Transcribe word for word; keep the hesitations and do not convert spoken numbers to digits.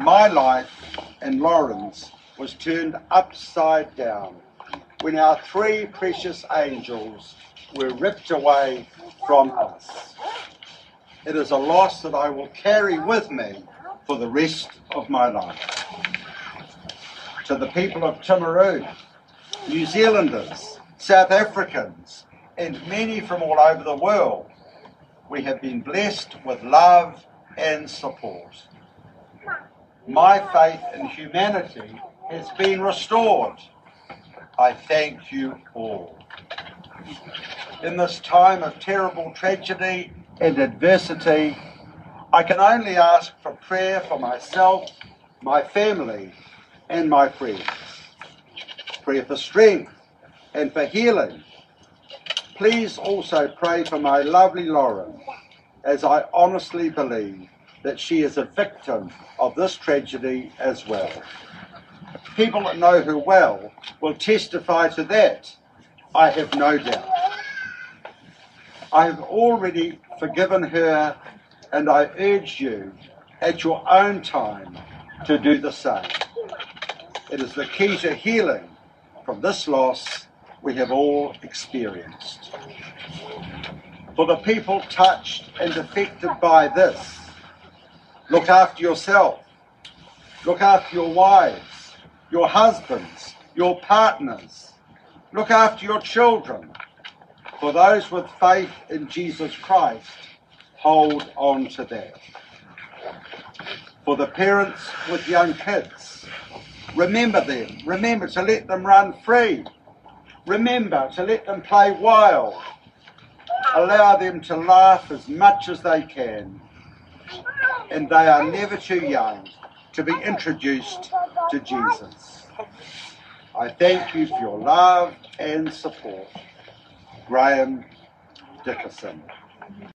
My life and Lauren's was turned upside down when our three precious angels were ripped away from us. It is a loss that I will carry with me for the rest of my life. To the people of Timaru, New Zealanders, South Africans, and many from all over the world, we have been blessed with love and support. My faith in humanity has been restored. I thank you all. In this time of terrible tragedy and adversity, I can only ask for prayer for myself, my family, and my friends. Prayer for strength and for healing. Please also pray for my lovely Lauren, as I honestly believe that she is a victim of this tragedy as well. People that know her well will testify to that, I have no doubt. I have already forgiven her, and I urge you at your own time to do the same. It is the key to healing from this loss we have all experienced. For the people touched and affected by this, look after yourself, look after your wives, your husbands, your partners, look after your children. For those with faith in Jesus Christ, hold on to that. For the parents with young kids, remember them, remember to let them run free, remember to let them play wild, allow them to laugh as much as they can, and they are never too young to be introduced to Jesus. I thank you for your love and support. Graham Dickerson.